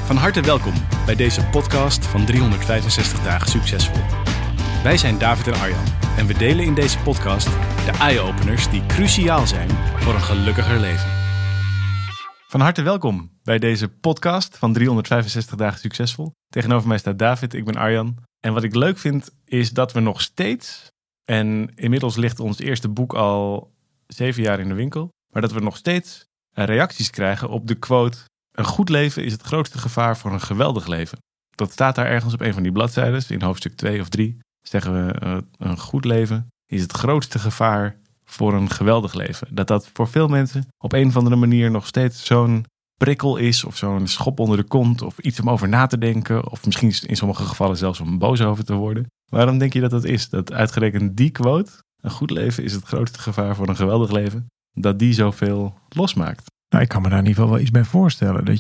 Van harte welkom bij deze podcast van 365 dagen succesvol. Wij zijn David en Arjan en we delen in deze podcast de eye-openers die cruciaal zijn voor een gelukkiger leven. Van harte welkom bij deze podcast van 365 dagen succesvol. Tegenover mij staat David, ik ben Arjan. En wat ik leuk vind is dat we nog steeds, en inmiddels ligt ons eerste boek al 7 jaar in de winkel, maar dat we nog steeds reacties krijgen op de quote: een goed leven is het grootste gevaar voor een geweldig leven. Dat staat daar ergens op een van die bladzijden. In hoofdstuk 2 of 3 zeggen we: een goed leven is het grootste gevaar voor een geweldig leven. Dat voor veel mensen op een of andere manier nog steeds zo'n prikkel is, of zo'n schop onder de kont, of iets om over na te denken, of misschien in sommige gevallen zelfs om boos over te worden. Waarom denk je dat dat is? Dat uitgerekend die quote, een goed leven is het grootste gevaar voor een geweldig leven, dat die zoveel losmaakt? Nou, ik kan me daar in ieder geval wel iets bij voorstellen. Moet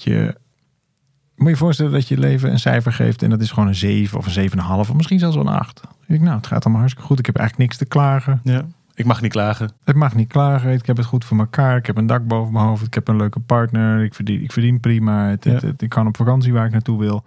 je voorstellen dat je leven een cijfer geeft en dat is gewoon een 7 of een 7,5 of misschien zelfs wel een 8. Dan denk ik, nou, het gaat allemaal hartstikke goed. Ik heb eigenlijk niks te klagen. Ja, ik mag niet klagen. Ik mag niet klagen. Ik heb het goed voor elkaar. Ik heb een dak boven mijn hoofd. Ik heb een leuke partner. Ik verdien prima. Ik kan op vakantie waar ik naartoe wil.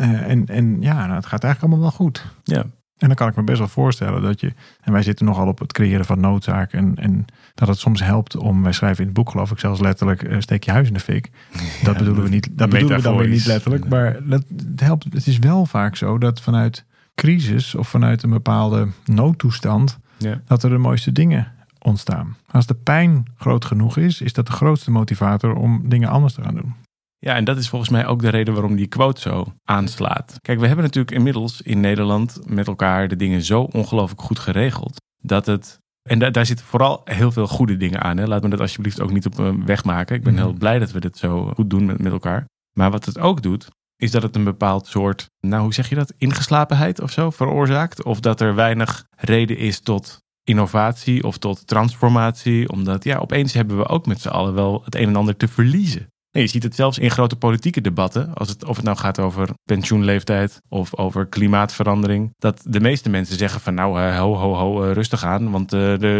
Het gaat eigenlijk allemaal wel goed. Ja. En dan kan ik me best wel voorstellen dat je... En wij zitten nogal op het creëren van noodzaak. En dat het soms helpt om... Wij schrijven in het boek geloof ik zelfs letterlijk... steek je huis in de fik. Dat bedoelen we niet. Dat bedoelen we dan weer niet letterlijk. Nee. Maar het helpt. Het is wel vaak zo dat vanuit crisis... of vanuit een bepaalde noodtoestand... dat er de mooiste dingen ontstaan. Als de pijn groot genoeg is dat de grootste motivator... om dingen anders te gaan doen. Ja, en dat is volgens mij ook de reden waarom die quote zo aanslaat. Kijk, we hebben natuurlijk inmiddels in Nederland met elkaar de dingen zo ongelooflijk goed geregeld. Dat het, en daar zitten vooral heel veel goede dingen aan. Hè? Laat me dat alsjeblieft ook niet op een weg maken. Ik ben heel blij dat we dit zo goed doen met elkaar. Maar wat het ook doet, is dat het een bepaald soort, hoe zeg je dat, ingeslapenheid of zo veroorzaakt. Of dat er weinig reden is tot innovatie of tot transformatie. Omdat opeens hebben we ook met z'n allen wel het een en ander te verliezen. Nee, je ziet het zelfs in grote politieke debatten, of het nou gaat over pensioenleeftijd of over klimaatverandering, dat de meeste mensen zeggen van rustig aan, want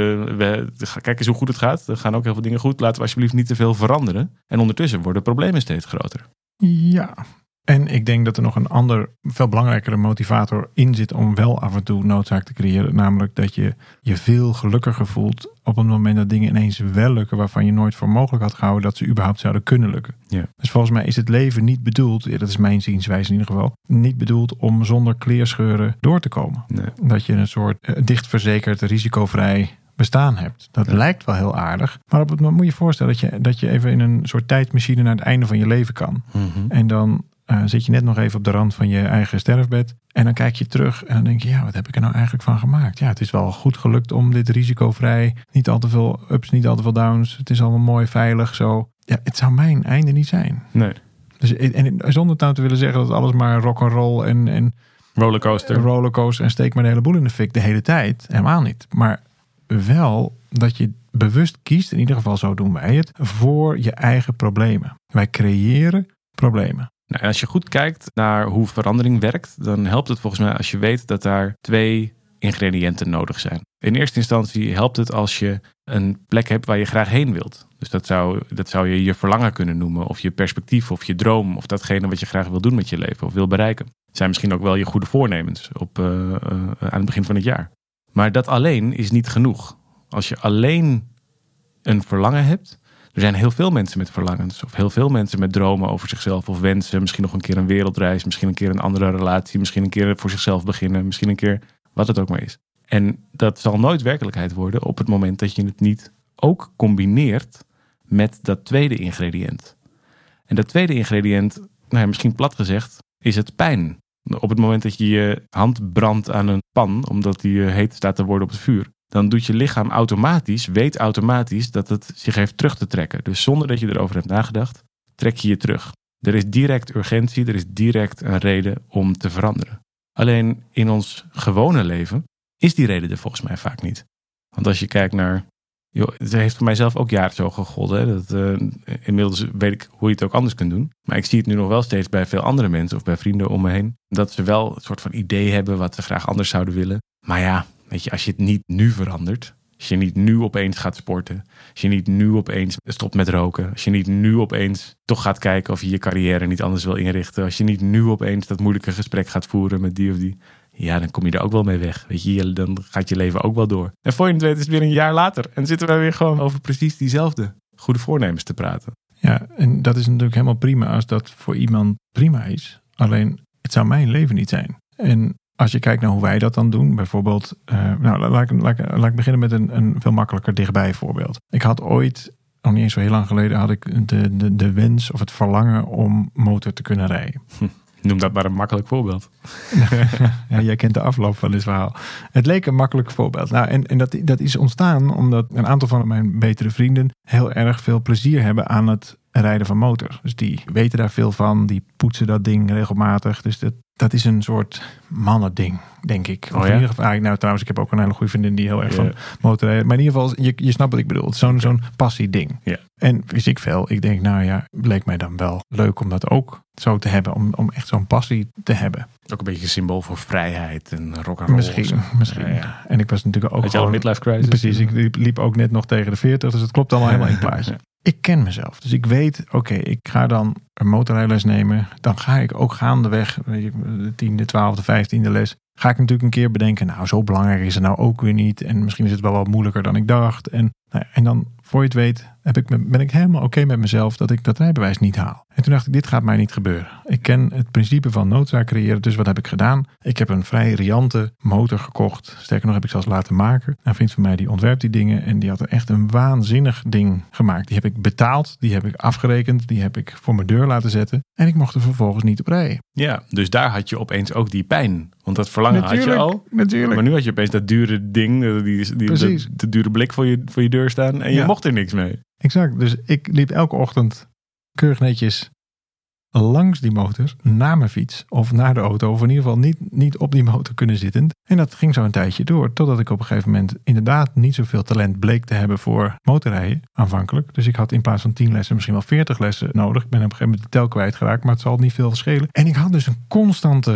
kijk eens hoe goed het gaat. Er gaan ook heel veel dingen goed, laten we alsjeblieft niet te veel veranderen. En ondertussen worden problemen steeds groter. Ja, en ik denk dat er nog een ander, veel belangrijkere motivator in zit om wel af en toe noodzaak te creëren. Namelijk dat je je veel gelukkiger voelt op het moment dat dingen ineens wel lukken waarvan je nooit voor mogelijk had gehouden dat ze überhaupt zouden kunnen lukken. Ja. Dus volgens mij is het leven niet bedoeld, dat is mijn zienswijze in ieder geval, niet bedoeld om zonder kleerscheuren door te komen. Nee. Dat je een soort dichtverzekerd, risicovrij bestaan hebt. Dat lijkt wel heel aardig. Maar op het moment moet je voorstellen dat je even in een soort tijdmachine naar het einde van je leven kan. Mm-hmm. En dan zit je net nog even op de rand van je eigen sterfbed. En dan kijk je terug en dan denk je, wat heb ik er nou eigenlijk van gemaakt? Ja, het is wel goed gelukt om dit risicovrij. Niet al te veel ups, niet al te veel downs. Het is allemaal mooi, veilig zo. Ja, het zou mijn einde niet zijn. Nee. Dus, en zonder het nou te willen zeggen dat alles maar rock'n'roll en rollercoaster en steek maar de hele boel in de fik de hele tijd. Helemaal niet. Maar wel dat je bewust kiest, in ieder geval zo doen wij het, voor je eigen problemen. Wij creëren problemen. Nou, als je goed kijkt naar hoe verandering werkt, dan helpt het volgens mij als je weet dat daar 2 ingrediënten nodig zijn. In eerste instantie helpt het als je een plek hebt waar je graag heen wilt. Dus dat zou je verlangen kunnen noemen, of je perspectief, of je droom, of datgene wat je graag wil doen met je leven, of wil bereiken. Het zijn misschien ook wel je goede voornemens aan het begin van het jaar. Maar dat alleen is niet genoeg. Als je alleen een verlangen hebt. Er zijn heel veel mensen met verlangens. Of heel veel mensen met dromen over zichzelf of wensen. Misschien nog een keer een wereldreis. Misschien een keer een andere relatie. Misschien een keer voor zichzelf beginnen. Misschien een keer wat het ook maar is. En dat zal nooit werkelijkheid worden op het moment dat je het niet ook combineert met dat tweede ingrediënt. En dat tweede ingrediënt, misschien plat gezegd, is het pijn. Op het moment dat je je hand brandt aan een pan, omdat die heet staat te worden op het vuur, dan doet je lichaam weet automatisch dat het zich heeft terug te trekken. Dus zonder dat je erover hebt nagedacht, trek je je terug. Er is direct urgentie, er is direct een reden om te veranderen. Alleen in ons gewone leven is die reden er volgens mij vaak niet. Want als je kijkt naar... het heeft voor mijzelf ook jaren zo gegolden. Hè? Inmiddels weet ik hoe je het ook anders kunt doen. Maar ik zie het nu nog wel steeds bij veel andere mensen of bij vrienden om me heen. Dat ze wel een soort van idee hebben wat ze graag anders zouden willen. Maar weet je, als je het niet nu verandert, Als je niet nu opeens gaat sporten. Als je niet nu opeens stopt met roken. Als je niet nu opeens toch gaat kijken of je je carrière niet anders wil inrichten. Als je niet nu opeens dat moeilijke gesprek gaat voeren met die of die. Ja, dan kom je er ook wel mee weg. Weet je, dan gaat je leven ook wel door. En voor je het weet is het weer een jaar later. En zitten we weer gewoon over precies diezelfde goede voornemens te praten. Ja, en dat is natuurlijk helemaal prima als dat voor iemand prima is. Alleen, het zou mijn leven niet zijn. En als je kijkt naar hoe wij dat dan doen, bijvoorbeeld, laat ik beginnen met een veel makkelijker dichtbij voorbeeld. Ik had ooit, nog niet eens zo heel lang geleden, had ik de wens of het verlangen om motor te kunnen rijden. Noem dat maar een makkelijk voorbeeld. Ja, jij kent de afloop van dit verhaal. Het leek een makkelijk voorbeeld. Nou, en dat is ontstaan omdat een aantal van mijn betere vrienden heel erg veel plezier hebben aan het rijden van motor. Dus die weten daar veel van. Die poetsen dat ding regelmatig. Dus dat is een soort mannending, denk ik. Of in ieder geval, nou trouwens, ik heb ook een hele goede vriendin die heel erg van motorrijden. Maar in ieder geval, je snapt wat ik bedoel. Het is zo'n passieding. Ja. En wist ik veel. Ik denk, nou ja, leek mij dan wel leuk om dat ook zo te hebben. Om echt zo'n passie te hebben. Ook een beetje een symbool voor vrijheid en rock'n'roll. Misschien. Ja. En ik was natuurlijk ook had je al een midlife crisis? Precies, ik liep ook net nog tegen de 40. Dus het klopt allemaal helemaal in het plaatje. Ik ken mezelf. Dus ik weet, oké, ik ga dan een motorrijles nemen. Dan ga ik ook gaandeweg, de 10e, 12e, 15e les. Ga ik natuurlijk een keer bedenken, nou zo belangrijk is het nou ook weer niet. En misschien is het wel wat moeilijker dan ik dacht. En dan, voor je het weet, ben ik helemaal oké met mezelf dat ik dat rijbewijs niet haal. En toen dacht ik, dit gaat mij niet gebeuren. Ik ken het principe van noodzaak creëren, dus wat heb ik gedaan? Ik heb een vrij riante motor gekocht. Sterker nog, heb ik zelfs laten maken. Een vriend van mij die ontwerpt die dingen en die had er echt een waanzinnig ding gemaakt. Die heb ik betaald, die heb ik afgerekend, die heb ik voor mijn deur laten zetten. En ik mocht er vervolgens niet op rijden. Ja, dus daar had je opeens ook die pijn. Want dat verlangen had je al. Natuurlijk. Maar nu had je opeens dat dure ding, de dure blik voor je deur staan. En je mocht er niks mee. Exact. Dus ik liep elke ochtend keurig netjes langs die motor naar mijn fiets of naar de auto. Of in ieder geval niet op die motor kunnen zitten. En dat ging zo een tijdje door. Totdat ik op een gegeven moment inderdaad niet zoveel talent bleek te hebben voor motorrijden aanvankelijk. Dus ik had in plaats van 10 lessen misschien wel 40 lessen nodig. Ik ben op een gegeven moment de tel kwijtgeraakt. Maar het zal niet veel schelen. En ik had dus een constante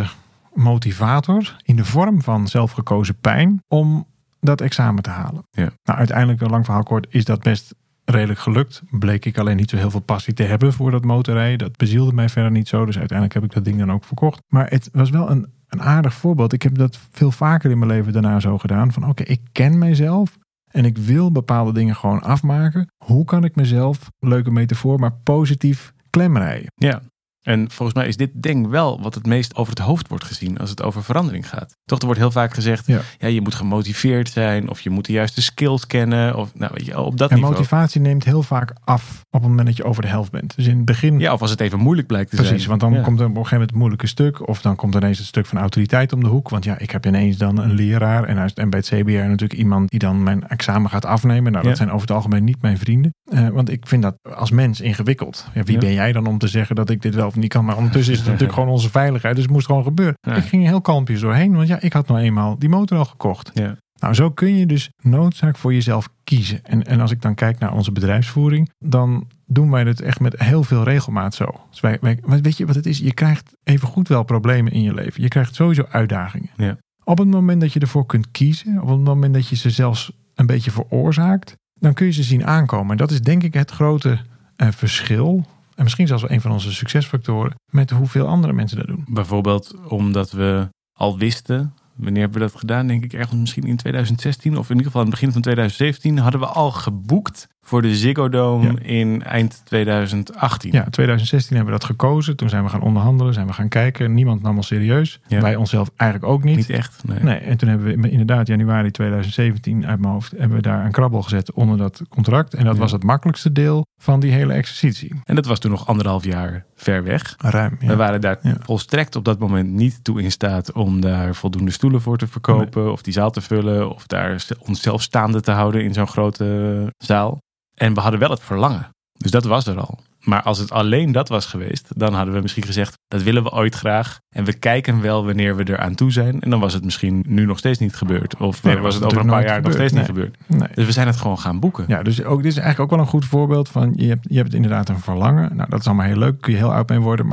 motivator in de vorm van zelfgekozen pijn om dat examen te halen. Ja. Nou, uiteindelijk, een lang verhaal kort, is dat best redelijk gelukt. Bleek ik alleen niet zo heel veel passie te hebben voor dat motorrijden. Dat bezielde mij verder niet zo. Dus uiteindelijk heb ik dat ding dan ook verkocht. Maar het was wel een aardig voorbeeld. Ik heb dat veel vaker in mijn leven daarna zo gedaan. Van oké, ik ken mijzelf. En ik wil bepaalde dingen gewoon afmaken. Hoe kan ik mezelf, leuke metafoor, maar positief klemrijden? Ja. En volgens mij is dit ding wel wat het meest over het hoofd wordt gezien als het over verandering gaat. Toch, er wordt heel vaak gezegd, ja, je moet gemotiveerd zijn of je moet de juiste skills kennen. Of, nou, weet je, op dat niveau. En motivatie neemt heel vaak af op het moment dat je over de helft bent. Dus in het begin... Ja, of als het even moeilijk blijkt te zijn. Precies, want dan komt er op een gegeven moment het moeilijke stuk. Of dan komt er ineens het stuk van autoriteit om de hoek. Want ja, ik heb ineens dan een leraar. En bij het CBR natuurlijk iemand die dan mijn examen gaat afnemen. Nou, dat zijn over het algemeen niet mijn vrienden. Want ik vind dat als mens ingewikkeld. Ja, wie ben jij dan om te zeggen dat ik dit wel of niet kan? Maar ondertussen is het natuurlijk gewoon onze veiligheid. Dus het moest gewoon gebeuren. Ja. Ik ging heel kalmpjes doorheen. Want ja, ik had nou eenmaal die motor al gekocht. Ja. Nou, zo kun je dus noodzaak voor jezelf kiezen. En als ik dan kijk naar onze bedrijfsvoering, dan doen wij het echt met heel veel regelmaat zo. Dus weet je wat het is? Je krijgt evengoed wel problemen in je leven. Je krijgt sowieso uitdagingen. Ja. Op het moment dat je ervoor kunt kiezen, op het moment dat je ze zelfs een beetje veroorzaakt, dan kun je ze zien aankomen. En dat is denk ik het grote verschil. En misschien zelfs wel een van onze succesfactoren met hoeveel andere mensen dat doen. Bijvoorbeeld omdat we al wisten, wanneer hebben we dat gedaan? Denk ik ergens misschien in 2016 of in ieder geval aan het begin van 2017 hadden we al geboekt voor de Ziggo Dome in eind 2018. Ja, 2016 hebben we dat gekozen. Toen zijn we gaan onderhandelen, zijn we gaan kijken. Niemand nam ons serieus. Ja. Wij onszelf eigenlijk ook niet. Niet echt, nee. En toen hebben we inderdaad januari 2017 uit mijn hoofd hebben we daar een krabbel gezet onder dat contract. En dat was het makkelijkste deel van die hele exercitie. En dat was toen nog 1,5 jaar ver weg. Ruim, ja. We waren daar volstrekt op dat moment niet toe in staat om daar voldoende stoelen voor te verkopen. Of die zaal te vullen. Of daar onszelf staande te houden in zo'n grote zaal. En we hadden wel het verlangen. Dus dat was er al. Maar als het alleen dat was geweest, dan hadden we misschien gezegd, dat willen we ooit graag. En we kijken wel wanneer we er aan toe zijn. En dan was het misschien nu nog steeds niet gebeurd. Of was het over een paar jaar nog steeds niet gebeurd. Nee. Dus we zijn het gewoon gaan boeken. Ja, dus dit is eigenlijk ook wel een goed voorbeeld van, je hebt inderdaad een verlangen. Nou, dat is allemaal heel leuk. Kun je heel oud mee worden. Maar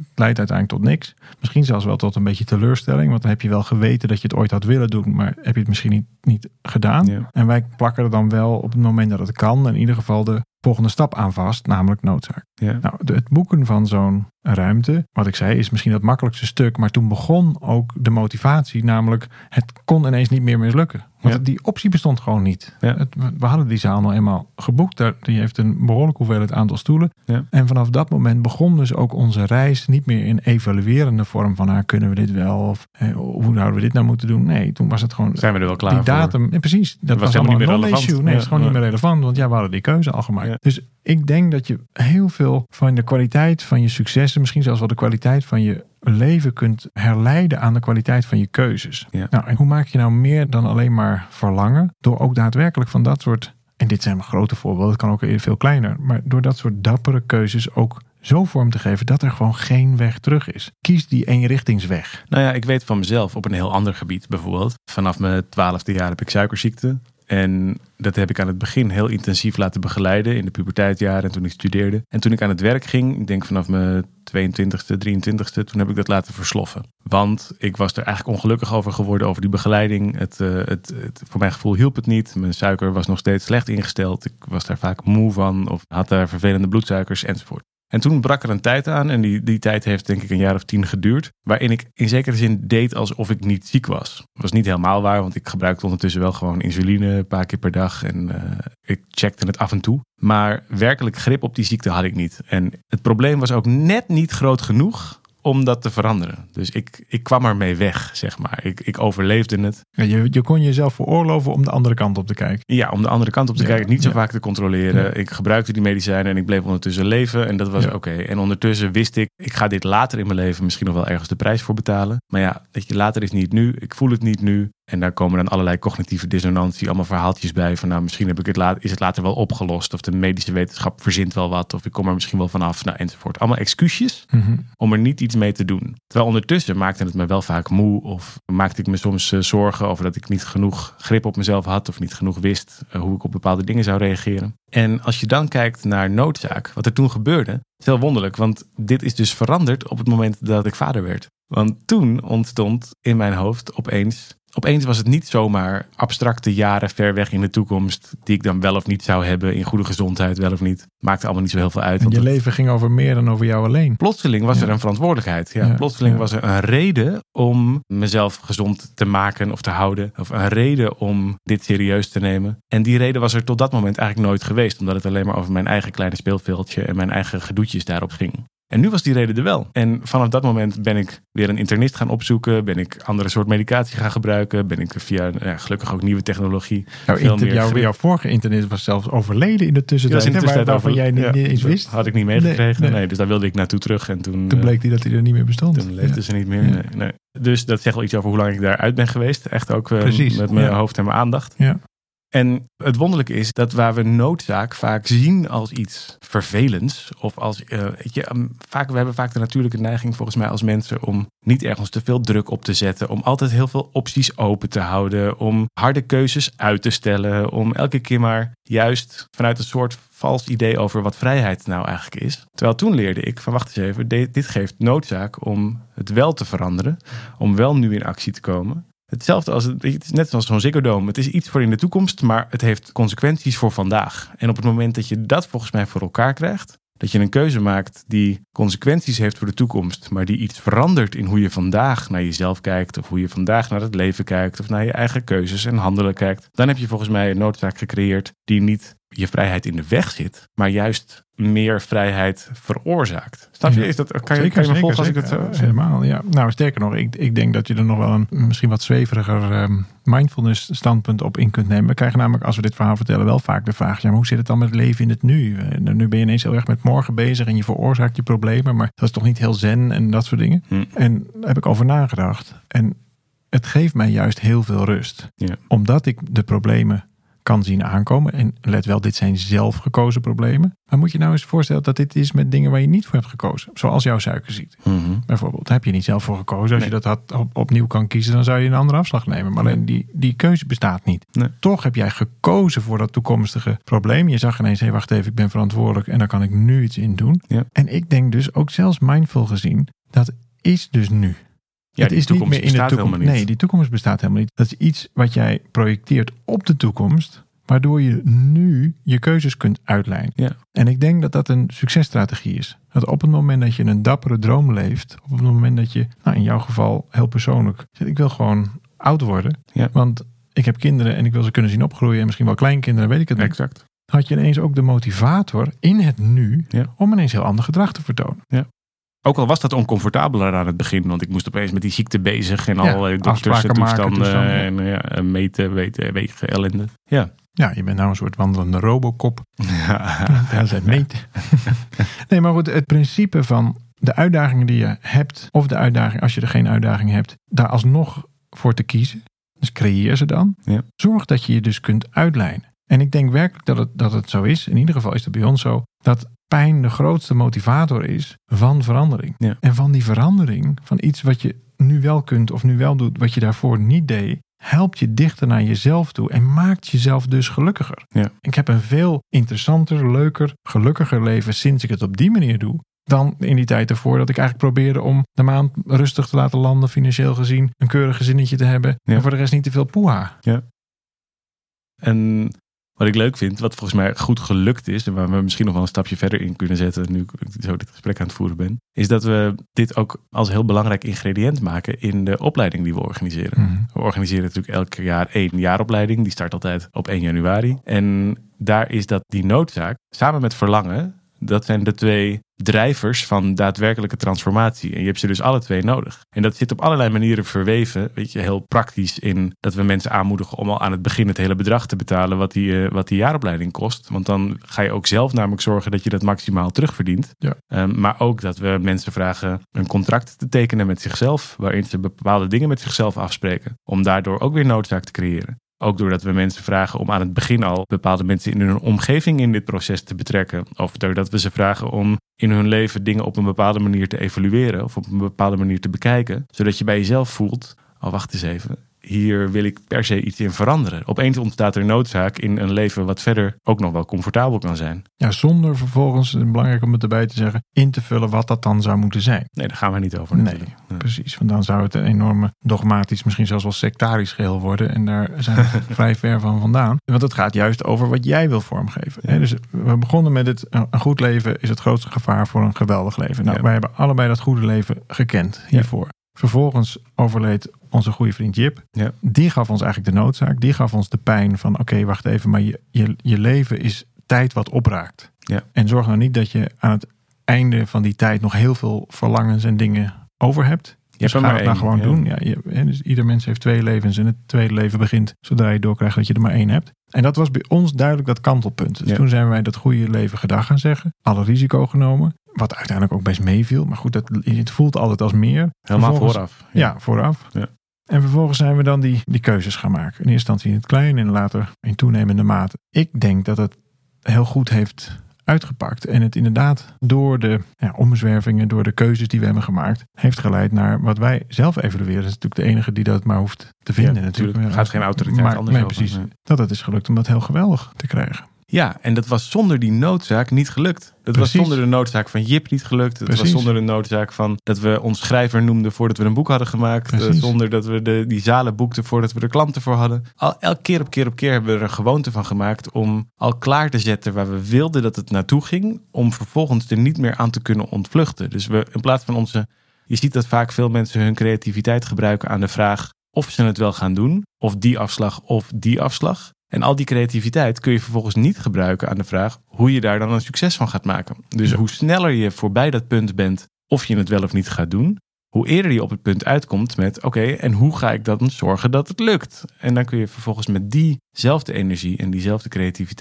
leidt uiteindelijk tot niks. Misschien zelfs wel tot een beetje teleurstelling. Want dan heb je wel geweten dat je het ooit had willen doen. Maar heb je het misschien niet gedaan. Ja. En wij plakken er dan wel op het moment dat het kan. In ieder geval de volgende stap aan vast. Namelijk noodzaak. Ja. Nou, het boeken van zo'n ruimte. Wat ik zei is misschien het makkelijkste stuk. Maar toen begon ook de motivatie. Namelijk het kon ineens niet meer mislukken. Want die optie bestond gewoon niet. Ja. We hadden die zaal nou eenmaal geboekt. Die heeft een behoorlijk hoeveelheid aantal stoelen. Ja. En vanaf dat moment begon dus ook onze reis niet meer in evaluerende vorm van kunnen we dit wel? Of hoe zouden we dit nou moeten doen? Nee, toen was het gewoon... Zijn we er wel klaar die datum, voor? Precies, dat was allemaal een non-issue. Nee, het is gewoon niet meer relevant. Want we hadden die keuze al gemaakt. Ja. Dus ik denk dat je heel veel van de kwaliteit van je successen, misschien zelfs wel de kwaliteit van je leven kunt herleiden aan de kwaliteit van je keuzes. Ja. Nou, en hoe maak je nou meer dan alleen maar verlangen? Door ook daadwerkelijk van dat soort, en dit zijn maar grote voorbeelden, het kan ook veel kleiner, maar door dat soort dappere keuzes ook zo vorm te geven dat er gewoon geen weg terug is. Kies die eenrichtingsweg. Nou ja, ik weet van mezelf op een heel ander gebied bijvoorbeeld. Vanaf mijn 12e jaar heb ik suikerziekte. En dat heb ik aan het begin heel intensief laten begeleiden in de puberteitjaren en toen ik studeerde. En toen ik aan het werk ging, ik denk vanaf mijn 22e, 23e, toen heb ik dat laten versloffen. Want ik was er eigenlijk ongelukkig over geworden over die begeleiding. Voor mijn gevoel hielp het niet. Mijn suiker was nog steeds slecht ingesteld. Ik was daar vaak moe van of had daar vervelende bloedsuikers enzovoort. En toen brak er een tijd aan en die tijd heeft denk ik een jaar of 10 geduurd. Waarin ik in zekere zin deed alsof ik niet ziek was. Dat was niet helemaal waar, want ik gebruikte ondertussen wel gewoon insuline een paar keer per dag. En ik checkte het af en toe. Maar werkelijk grip op die ziekte had ik niet. En het probleem was ook net niet groot genoeg om dat te veranderen. Dus ik kwam ermee weg, zeg maar. Ik overleefde het. Ja, je kon jezelf veroorloven om de andere kant op te kijken. Ja, om de andere kant op te kijken. Niet zo vaak te controleren. Ja. Ik gebruikte die medicijnen en ik bleef ondertussen leven. En dat was oké. En ondertussen wist ik ga dit later in mijn leven misschien nog wel ergens de prijs voor betalen. Maar ja, later is niet nu. Ik voel het niet nu. En daar komen dan allerlei cognitieve dissonantie, allemaal verhaaltjes bij. Van misschien is het later wel opgelost. Of de medische wetenschap verzint wel wat. Of ik kom er misschien wel vanaf. Enzovoort. Allemaal excuusjes om er niet iets mee te doen. Terwijl ondertussen maakte het me wel vaak moe. Of maakte ik me soms zorgen over dat ik niet genoeg grip op mezelf had. Of niet genoeg wist hoe ik op bepaalde dingen zou reageren. En als je dan kijkt naar noodzaak, wat er toen gebeurde. Het is heel wonderlijk, want dit is dus veranderd op het moment dat ik vader werd. Want toen ontstond in mijn hoofd Opeens was het niet zomaar abstracte jaren ver weg in de toekomst die ik dan wel of niet zou hebben in goede gezondheid, wel of niet. Maakte allemaal niet zo heel veel uit. En je leven ging over meer dan over jou alleen. Plotseling was er een verantwoordelijkheid. Ja, plotseling was er een reden om mezelf gezond te maken of te houden. Of een reden om dit serieus te nemen. En die reden was er tot dat moment eigenlijk nooit geweest. Omdat het alleen maar over mijn eigen kleine speelveldje en mijn eigen gedoetjes daarop ging. En nu was die reden er wel. En vanaf dat moment ben ik weer een internist gaan opzoeken. Ben ik andere soort medicatie gaan gebruiken. Ben ik via gelukkig ook nieuwe technologie. Jouw vorige internist was zelfs overleden in de tussentijd. Waarvan jij niet eens wist. Had ik niet meegekregen. Nee, dus daar wilde ik naartoe terug. En toen bleek hij dat hij er niet meer bestond. Toen leefde ze niet meer. Nee. Dus dat zegt wel iets over hoe lang ik daaruit ben geweest. Echt ook met mijn hoofd en mijn aandacht. Ja. En het wonderlijke is dat waar we noodzaak vaak zien als iets vervelends. Of als, we hebben vaak de natuurlijke neiging volgens mij als mensen om niet ergens te veel druk op te zetten. Om altijd heel veel opties open te houden. Om harde keuzes uit te stellen. Om elke keer maar juist vanuit een soort vals idee over wat vrijheid nou eigenlijk is. Terwijl toen leerde ik van wacht eens even. Dit geeft noodzaak om het wel te veranderen. Om wel nu in actie te komen. Hetzelfde als het is net zoals zo'n Ziggo Dome. Het is iets voor in de toekomst, maar het heeft consequenties voor vandaag. En op het moment dat je dat volgens mij voor elkaar krijgt, dat je een keuze maakt die consequenties heeft voor de toekomst, maar die iets verandert in hoe je vandaag naar jezelf kijkt, of hoe je vandaag naar het leven kijkt, of naar je eigen keuzes en handelen kijkt, dan heb je volgens mij een noodzaak gecreëerd die niet je vrijheid in de weg zit, maar juist meer vrijheid veroorzaakt. Snap je? Kan je me volgen als ik het zo zeg? Helemaal, ja. Nou, sterker nog, ik denk dat je er nog wel een misschien wat zweveriger mindfulness standpunt op in kunt nemen. We krijgen namelijk, als we dit verhaal vertellen, wel vaak de vraag, maar hoe zit het dan met het leven in het nu? Nu ben je ineens heel erg met morgen bezig en je veroorzaakt je problemen, maar dat is toch niet heel zen en dat soort dingen? En daar heb ik over nagedacht. En het geeft mij juist heel veel rust. Ja. Omdat ik de problemen kan zien aankomen. En let wel, dit zijn zelf gekozen problemen. Maar moet je nou eens voorstellen dat dit is met dingen waar je niet voor hebt gekozen. Zoals jouw suikerziekte. Bijvoorbeeld, daar heb je niet zelf voor gekozen. Als je dat opnieuw kan kiezen, dan zou je een andere afslag nemen. Maar alleen die keuze bestaat niet. Nee. Toch heb jij gekozen voor dat toekomstige probleem. Je zag ineens, wacht even, ik ben verantwoordelijk en daar kan ik nu iets in doen. Ja. En ik denk dus ook zelfs mindful gezien, dat is dus nu. Ja, het is niet meer in de toekomst. Nee, die toekomst bestaat helemaal niet. Dat is iets wat jij projecteert op de toekomst, waardoor je nu je keuzes kunt uitlijnen. Ja. En ik denk dat dat een successtrategie is. Dat op het moment dat je een dappere droom leeft, op het moment dat je, in jouw geval heel persoonlijk, ik wil gewoon oud worden. Ja. Want ik heb kinderen en ik wil ze kunnen zien opgroeien en misschien wel kleinkinderen, weet ik het niet. Exact. Had je ineens ook de motivator in het nu om ineens heel ander gedrag te vertonen. Ja. Ook al was dat oncomfortabeler aan het begin, want ik moest opeens met die ziekte bezig en allerlei dokters en toestanden en meten, wegen, ellende. Ja, je bent nou een soort wandelende Robocop. Ja. Daar zijn meten. Nee, maar goed, het principe van de uitdagingen die je hebt, of de uitdaging, als je er geen uitdaging hebt, daar alsnog voor te kiezen. Dus creëer ze dan. Ja. Zorg dat je je dus kunt uitlijnen. En ik denk werkelijk dat het zo is, in ieder geval is het bij ons zo, dat pijn de grootste motivator is van verandering. Ja. En van die verandering, van iets wat je nu wel kunt of nu wel doet, wat je daarvoor niet deed, helpt je dichter naar jezelf toe en maakt jezelf dus gelukkiger. Ja. Ik heb een veel interessanter, leuker, gelukkiger leven sinds ik het op die manier doe, dan in die tijd ervoor dat ik eigenlijk probeerde om de maand rustig te laten landen, financieel gezien, een keurig gezinnetje te hebben en voor de rest niet te veel poeha. Ja. En wat ik leuk vind, wat volgens mij goed gelukt is, en waar we misschien nog wel een stapje verder in kunnen zetten, nu ik zo dit gesprek aan het voeren ben, is dat we dit ook als heel belangrijk ingrediënt maken in de opleiding die we organiseren. We organiseren natuurlijk elk jaar 1 jaaropleiding, die start altijd op 1 januari. En daar is dat die noodzaak, samen met verlangen, dat zijn de 2 drijvers van daadwerkelijke transformatie. En je hebt ze dus alle 2 nodig. En dat zit op allerlei manieren verweven. Weet je, heel praktisch in dat we mensen aanmoedigen om al aan het begin het hele bedrag te betalen wat die jaaropleiding kost. Want dan ga je ook zelf namelijk zorgen dat je dat maximaal terugverdient. Ja. Maar ook dat we mensen vragen een contract te tekenen met zichzelf, waarin ze bepaalde dingen met zichzelf afspreken. Om daardoor ook weer noodzaak te creëren. Ook doordat we mensen vragen om aan het begin al bepaalde mensen in hun omgeving in dit proces te betrekken. Of doordat we ze vragen om in hun leven dingen op een bepaalde manier te evalueren. Of op een bepaalde manier te bekijken. Zodat je bij jezelf voelt, wacht eens even. Hier wil ik per se iets in veranderen. Opeens ontstaat er noodzaak in een leven wat verder ook nog wel comfortabel kan zijn. Ja, zonder vervolgens, belangrijk om het erbij te zeggen, in te vullen wat dat dan zou moeten zijn. Nee, daar gaan we niet over natuurlijk. Nee, precies. Want dan zou het een enorme dogmatisch, misschien zelfs wel sectarisch geheel worden. En daar zijn we vrij ver van vandaan. Want het gaat juist over wat jij wil vormgeven. Ja. Dus we begonnen met een goed leven is het grootste gevaar voor een geweldig leven. Nou, wij hebben allebei dat goede leven gekend hiervoor. Vervolgens overleed onze goede vriend Jip. Ja. Die gaf ons eigenlijk de noodzaak. Die gaf ons de pijn van oké, wacht even, maar je leven is tijd wat opraakt. Ja. En zorg nou niet dat je aan het einde van die tijd nog heel veel verlangens en dingen over hebt. Dus ga het nou gewoon doen. Ja, dus ieder mens heeft 2 levens en het tweede leven begint zodra je doorkrijgt dat je er maar 1 hebt. En dat was bij ons duidelijk dat kantelpunt. Dus toen zijn wij dat goede leven gedag gaan zeggen. Alle risico genomen. Wat uiteindelijk ook best meeviel. Maar goed, het voelt altijd als meer. Helemaal vooraf. Ja, vooraf. Ja. En vervolgens zijn we dan die keuzes gaan maken. In eerste instantie in het klein en later in toenemende mate. Ik denk dat het heel goed heeft uitgepakt. En het inderdaad door de omzwervingen, door de keuzes die we hebben gemaakt, heeft geleid naar wat wij zelf evalueren. Dat is natuurlijk de enige die dat maar hoeft te vinden. Ja, natuurlijk. Er gaat geen autoriteit anders over. Precies. Nee. Dat het is gelukt om dat heel geweldig te krijgen. Ja, en dat was zonder die noodzaak niet gelukt. Dat was zonder de noodzaak van Jip niet gelukt. Dat was zonder de noodzaak van dat we ons schrijver noemden voordat we een boek hadden gemaakt. Zonder dat we die zalen boekten voordat we er klanten voor hadden. Elke keer op keer hebben we er een gewoonte van gemaakt om al klaar te zetten waar we wilden dat het naartoe ging. Om vervolgens er niet meer aan te kunnen ontvluchten. Dus we in plaats van je ziet dat vaak veel mensen hun creativiteit gebruiken aan de vraag of ze het wel gaan doen. Of die afslag of die afslag. En al die creativiteit kun je vervolgens niet gebruiken aan de vraag hoe je daar dan een succes van gaat maken. Dus hoe sneller je voorbij dat punt bent of je het wel of niet gaat doen, hoe eerder je op het punt uitkomt met oké, en hoe ga ik dan zorgen dat het lukt? En dan kun je vervolgens met diezelfde energie en diezelfde creativiteit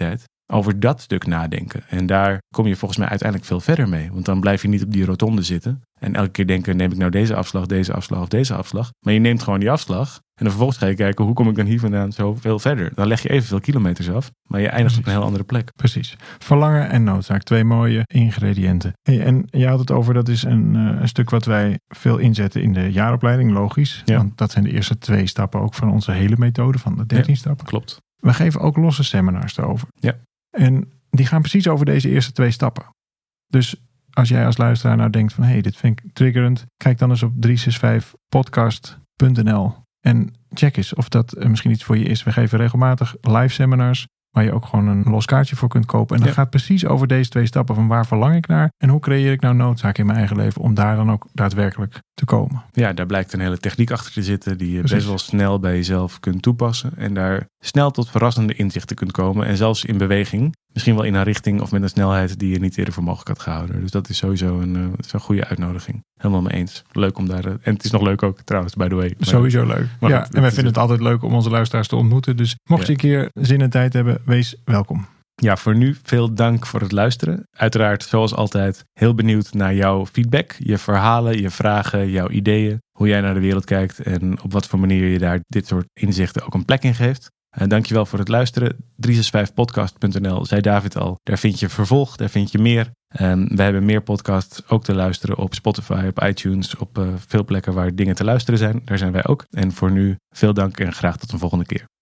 over dat stuk nadenken. En daar kom je volgens mij uiteindelijk veel verder mee. Want dan blijf je niet op die rotonde zitten en elke keer denken, neem ik nou deze afslag of deze afslag. Maar je neemt gewoon die afslag en dan vervolgens ga je kijken, hoe kom ik dan hier vandaan zoveel verder? Dan leg je evenveel kilometers af, maar je eindigt op een heel andere plek. Precies. Verlangen en noodzaak. 2 mooie ingrediënten. Hey, en je had het over, dat is een stuk wat wij veel inzetten in de jaaropleiding, logisch. Ja. Want dat zijn de eerste 2 stappen ook van onze hele methode, van de 13 stappen. Klopt. We geven ook losse seminars erover. Ja. En die gaan precies over deze eerste 2 stappen. Dus als jij als luisteraar nou denkt van, hey, dit vind ik triggerend, kijk dan eens op 365podcast.nl en check eens of dat misschien iets voor je is. We geven regelmatig live seminars waar je ook gewoon een los kaartje voor kunt kopen. En dat gaat precies over deze 2 stappen van waar verlang ik naar en hoe creëer ik nou noodzaak in mijn eigen leven om daar dan ook daadwerkelijk te komen. Ja, daar blijkt een hele techniek achter te zitten die je best wel snel bij jezelf kunt toepassen en daar snel tot verrassende inzichten kunt komen en zelfs in beweging. Misschien wel in een richting of met een snelheid die je niet eerder voor mogelijk had gehouden. Dus dat is sowieso een goede uitnodiging. Helemaal mee eens. Leuk om daar... En het is nog leuk ook trouwens, by the way. Sowieso leuk. Maar ja, en wij vinden het altijd leuk om onze luisteraars te ontmoeten. Dus mocht je een keer zin en tijd hebben, wees welkom. Ja, voor nu veel dank voor het luisteren. Uiteraard, zoals altijd, heel benieuwd naar jouw feedback. Je verhalen, je vragen, jouw ideeën. Hoe jij naar de wereld kijkt en op wat voor manier je daar dit soort inzichten ook een plek in geeft. Dankjewel voor het luisteren. 365podcast.nl, zei David al. Daar vind je vervolg, daar vind je meer. We hebben meer podcasts ook te luisteren op Spotify, op iTunes, op veel plekken waar dingen te luisteren zijn. Daar zijn wij ook. En voor nu veel dank en graag tot een volgende keer.